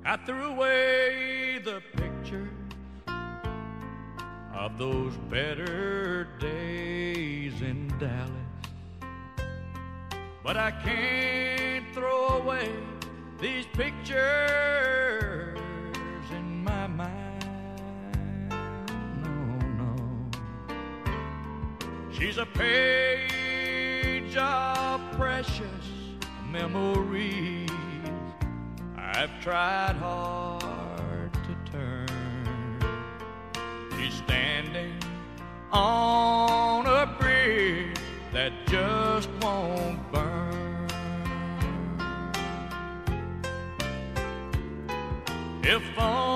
I threw away the picture of those better days in Dallas, but I can't throw away these pictures in my mind. No, no. She's a page of precious memories I've tried hard to turn. She's standing on a bridge that just won't burn. If only